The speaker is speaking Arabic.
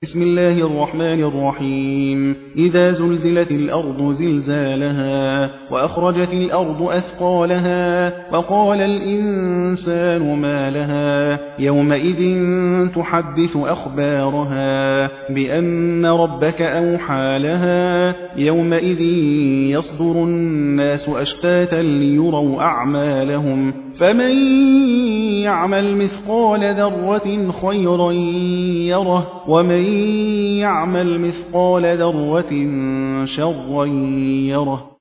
بسم الله الرحمن الرحيم إذا زلزلت الأرض زلزالها وأخرجت الأرض أثقالها وقال الإنسان ما لها يومئذ تحدث أخبارها بأن ربك أوحى لها يومئذ يصدر الناس أشتاتا ليروا أعمالهم فمن يعمل مثقال ذرة خيرا يره ومن يعمل مثقال ذرة شرا يره